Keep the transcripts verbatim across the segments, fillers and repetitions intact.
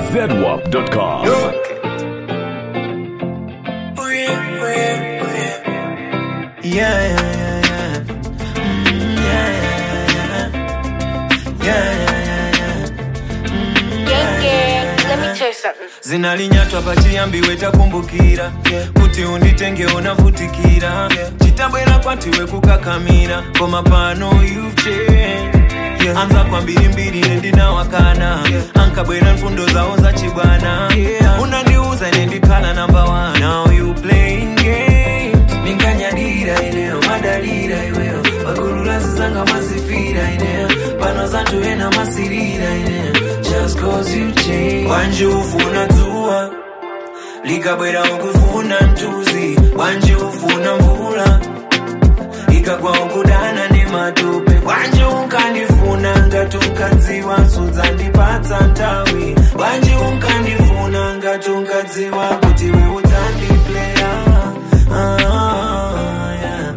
zedwap dot com. Oh yeah, oh yeah, oh yeah. Yeah, yeah, yeah, yeah. Mm, yeah, yeah, yeah, yeah, yeah, yeah. Mm, Gang, gang, let me tell you something. Zinalinyatwa pachiambiwe takumbukira kuti unditenge unavutikira chitabwera kwatiwe kukakamira koma pano you've changed. Anza kwa mbili mbili nendinawakana ankabwera mfundo zawo za chibwana unandiuza nendikhala number one. Now you playing games. Ninkanyadira ineo madalira iweo bakululazi zanga mazifira ineo pano zantu ena masirira ineo just cause you change. Wanje ufuna zuwa likabwera ukufuna mtuzi wanje ufuna mvula ikagwa ukudana ni matope wanje unkandifuna ngatunkadziwa suzandipatsa ntawi wanje unkandifuna ngatunkadziwa kuti we utandiplaya ah, yeah.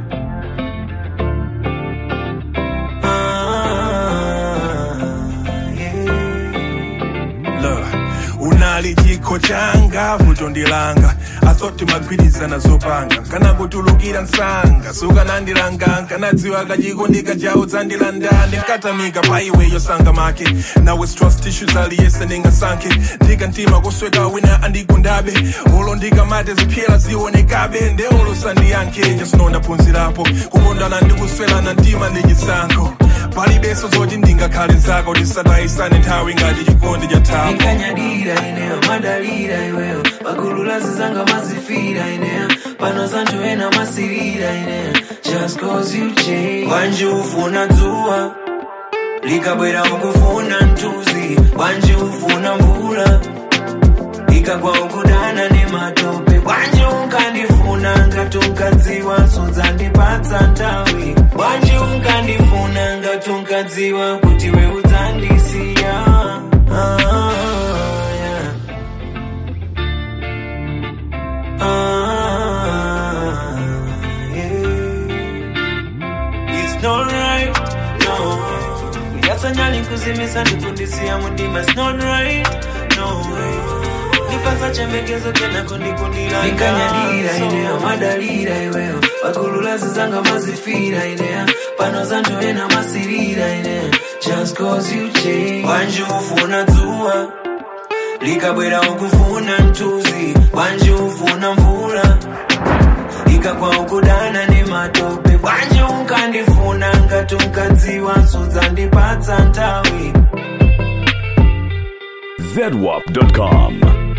Unali chiko changa futondilanga asoti magwiriza nazopanga kana kutulukira nsanga suka nandilanga kanadziwa kachiko ndikajawo dzandilanda ndikatamika paiwe yosanga make now it's trust issues aliyese ndingasanke ndikantima kusweka wina andigundabe olo ndikamate ziphyela zionekabe ndeolo sandiyanke just know ndaphunzirapo kukondana ndikuswelana ntima ndichisankho palibeso zoti ndingakhale zako tisatayisane nthawi ngati chikondi cha thapo. Ninkanyadira ineo madalira iweo bakululazi zanga mazifira ineo pano zantu ena masirira ineo just cause you change. Wanje ufuna zuwa likabwera ukufuna mtuzi wanje ufuna mvula ikagwa ukudana ni matope wanje unkandifuna ngatunkadziwa suzandipatsa ntawi wanje unkandifuna ngatunkadziwa kuti we udzandisiya ah, yeah. ah, yeah. It's not right, no uyasanyali kuzimisa ndikundisiya mundima. It's not right, no nipasa chembekezo kena kundikundila nikanyadira ineo madalira iweo bakululazi zanga mazifira ineo pano zantu ena masirira ineo just cause you change. Wanje ufuna zuwa likabwera ukufuna mtuzi wanje ufuna mvula ikagwa ukudana ni matope wanje unkandifuna ngatunkadziwa suzandipatsa ntawi. zedwap dot com.